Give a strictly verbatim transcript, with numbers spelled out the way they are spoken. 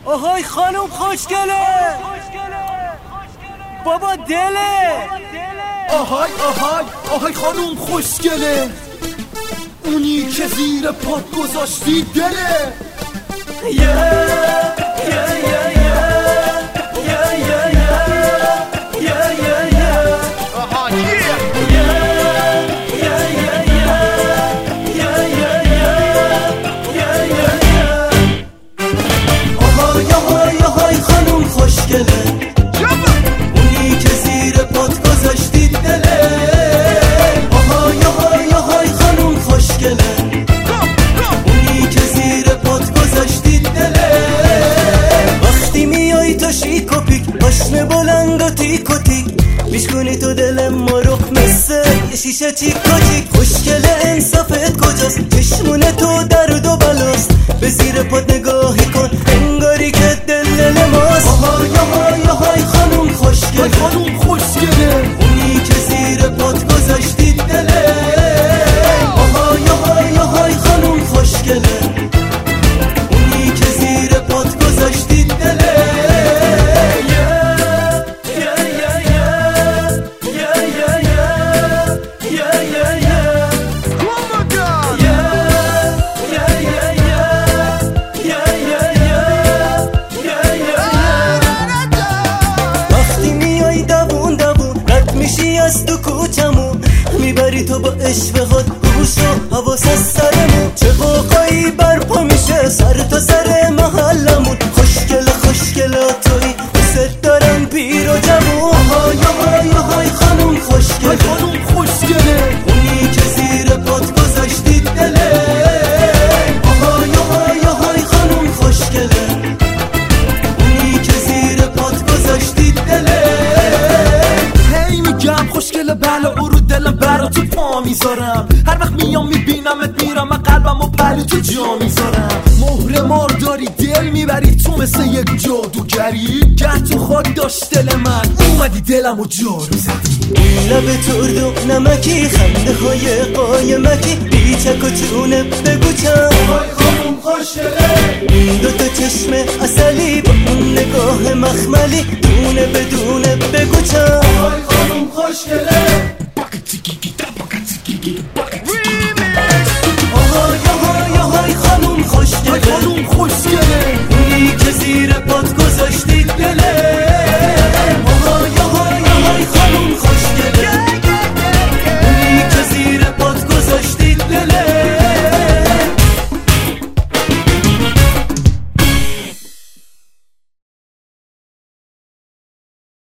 آهای خانوم خوشگله، بابا دله. آهای آهای آهای خانوم خوشگله، اونی که زیر پات گذاشتی دله. یه یه یه اونی که زیر پات گذاشتی دله. آهای آهای آهای خانوم خوشگله، اونی که زیر پات گذاشتی دله. وقتی میای تو شیک و پیک، پاشنه بلند و تیک و تیک، میشکنی تو دل ما رو مثل شیشه چیک و چیک. خوشگله انصافت کجاست؟ چشمونه تو درد و بلاست. به زیر پات نگاهی کن انگاری که دل دل ماست. آهای آهای آهای خانوم خوشگله، خانوم خوشگله، اونی که زیر پات گذاشتی دله. آهای آهای آهای خانوم خوشگله، اونی که زیر پات گذاشتی دله. از تو کوچمون میبری تو با عشقات گوش و حواس از سرمون. چه واقعی برپا میشه سر تا سر محلمون. خوشگله خوشگله توی دوست دارم پیر و جوون. آهای آهای آهای خانوم خوشگله، خانوم خوشگله، اونی که زیر پات گذاشتی دله. آهای آهای آهای خانوم خوشگله، اونی که زیر پات گذاشتی دله. خوشگله بله او رو دلم برا تو پا میذارم. هر وقت میام میبینمت میرم من قلبم و پلو تو جا میذارم. مهر مار داری دل میبری تو مثل یک جادوگری. گر تو خود داشت دل من اومدی دلم و جارو زدی. لب ترد و نمکی، خنده های قایمکی، بیچک و چونه بگو چند. آهای خانوم خوشگله، این دوتا چشم اصلی با اون نگاه مخملی، دونه بدونه بگو چند. آهای خانوم خوشگله،